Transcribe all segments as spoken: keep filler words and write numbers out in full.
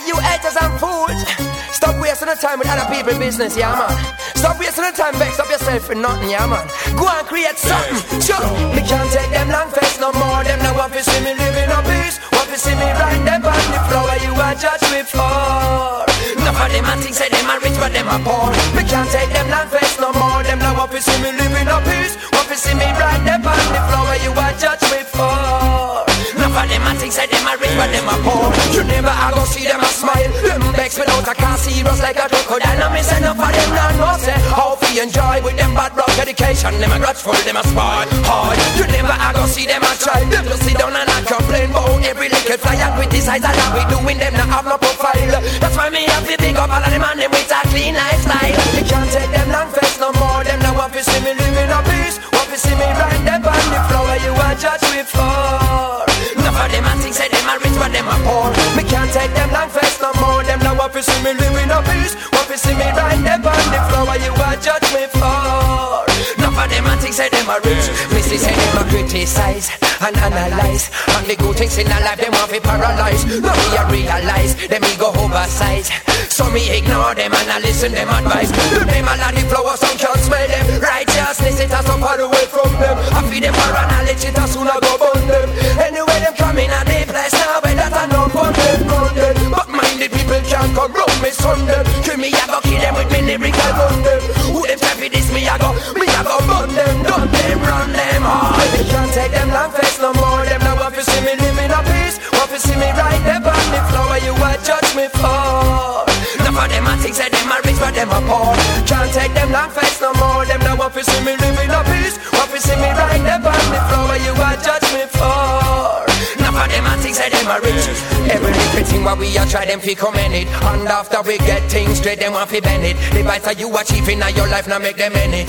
you haters and fools, stop wasting the time with other people's business, yeah man. Stop wasting the time, vex up yourself for nothing, yeah man. Go and create something, sure. Me can't take them long face no more. Them now want to see me living in peace. Want to see me right them on the floor you are judged me for. Enough of them and think say them are rich but them are poor. Me can't take them long face no more. Them now want to see me living in peace. Want to see me right them on the floor you are judged me for. Enough of them and think say them are rich but them are poor. You never are gonna see them a smile. Them vex without a car serious like a crocodile. And me say enough of them now know say how we enjoy with them bad rock education. Them a grudgeful, them a spy hard. You never are gonna see them a try. Them just sit down and I complain about every little fly and criticize all that we doing. Them not have no profile. That's why me have to big up all of them and them with a clean lifestyle. Me can't take them long face no more. Them now want to see me living in peace. Want to see me right them on the floor you are judged me for. Enough of them and think say them are rich but them are poor. Me can't take them long face no more. Them now want to see me living in peace. Want to see me right them on the floor you are judged me for. Enough of them and think say them are rich. Missy say them a criticize and analyze. And the good things in their life them want to paralyze. Now me a realize them ego oversize. So me ignore them and I listen them advice. Do them all of the flowers some can't smell them. Righteousness it has so far away from them. I feed them for knowledge it has soon I go burn them. Anyway them come in a day place now where that I know from them, from them. But minded people can't come round me son them. Kill me I go kill them with me lyrical gun them. Who them try for this me I go, me I go burn them. Done them, run them hard. Me can't take them long face no more. Them now want to see me living in peace. Want to see me right there on the floor you are judge me for. Enough of them and think say them are rich but them are poor. Can't take them long face no more. Them now want to see me living in peace. Want to see me right there on the floor you are judge me for. Enough of them and think say them are rich. Every little thing what we are try them fi come in it. And after we get things straight them want fi bend it. The vice that you achieve in your life now make them end it.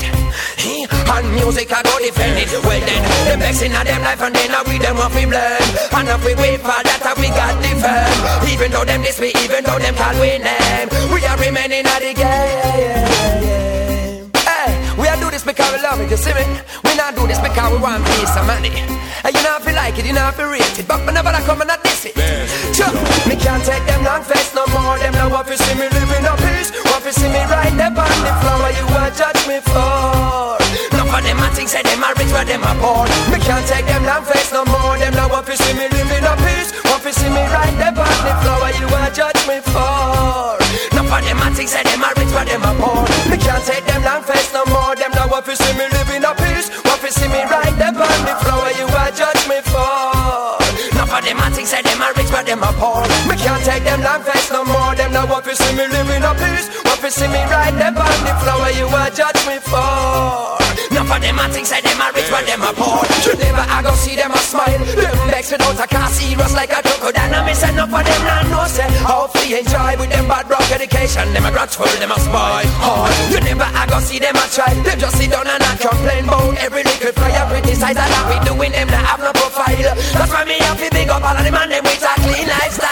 And music I go defend it. Well then, them vexing in them life and then I we them want fi blame. And if we wait for that we got defend. Even though them this way, even though them call we name, we are remaining at the game. Hey, we are do this because we love it, you see me? We not do this because we want peace and money. And you know if you like it, you know if you rate it. But whenever I come and I diss it, sure, me can't take them long face no more. Them now want to see me living in peace. Want to see me right there on the floor you are judge me for. Enough of them and think say them are rich but them are poor. Me can't take them long face no more. Them now want to see me living in peace. Want to see me right there on the floor you are judge me for. Enough of them and think say them are rich but them are poor. Me can't take them long face no more. Them now want to see me living in peace. Want to see me right there on the floor you are judge me for. Enough of them and think say them are rich but them are poor. Me can't take them long face no more. Them now want to see me living in peace. Want to see me right there on the floor you are judge me for. Enough of them and think say them are rich but them are poor. You never I go see them a smile. Them vex without a car serious like a crocodile. And me say enough of them now know say how free enjoy with them bad rock education. Them a grudgeful, them a spy hard. You never I go see them a try. Them just sit down and I complain about every little fire. Criticize all that we doing them that have no profile. That's why me have to big up all of them and them with a clean lifestyle.